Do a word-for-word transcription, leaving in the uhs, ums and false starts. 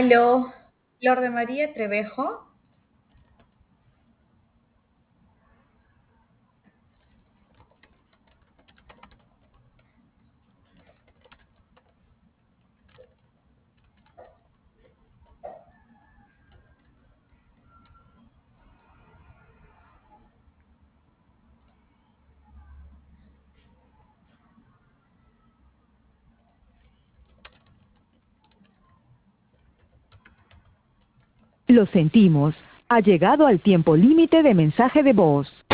Aló, Flor de María Trevejo. Lo sentimos. Ha llegado al tiempo límite de mensaje de voz.